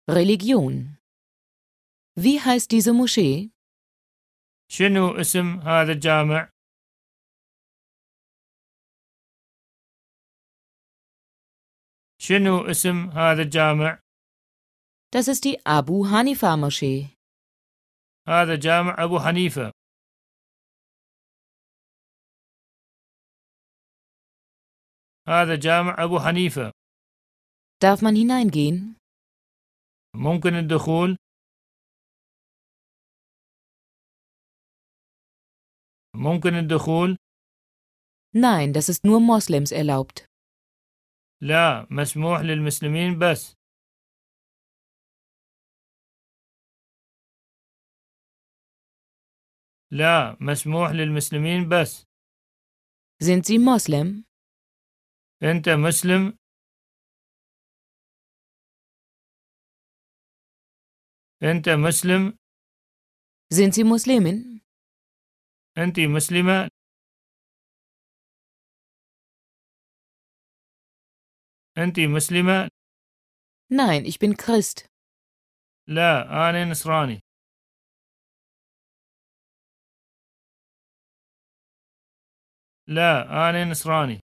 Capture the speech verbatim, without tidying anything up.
Religion. Wie heißt diese Moschee? شنو اسم هذا الجامع؟ شنو اسم هذا الجامع؟ Das ist die Abu Hanifa Moschee. هذا جامع أبو حنيفة. هذا جامع أبو حنيفة. Darf man hineingehen? ممكن الدخول؟ ممكن الدخول؟ Nein, das ist nur Moslems erlaubt. لا، مسموح للمسلمين بس. لا، مسموح للمسلمين بس. Sind Sie Moslem? أنت مسلم؟ أنت مسلم؟ Sind Sie Muslimin? أنت مسلمة؟ أنت مسلمة؟ Nein, ich bin Christ. لا، أنا نصراني. لا، أنا نصراني.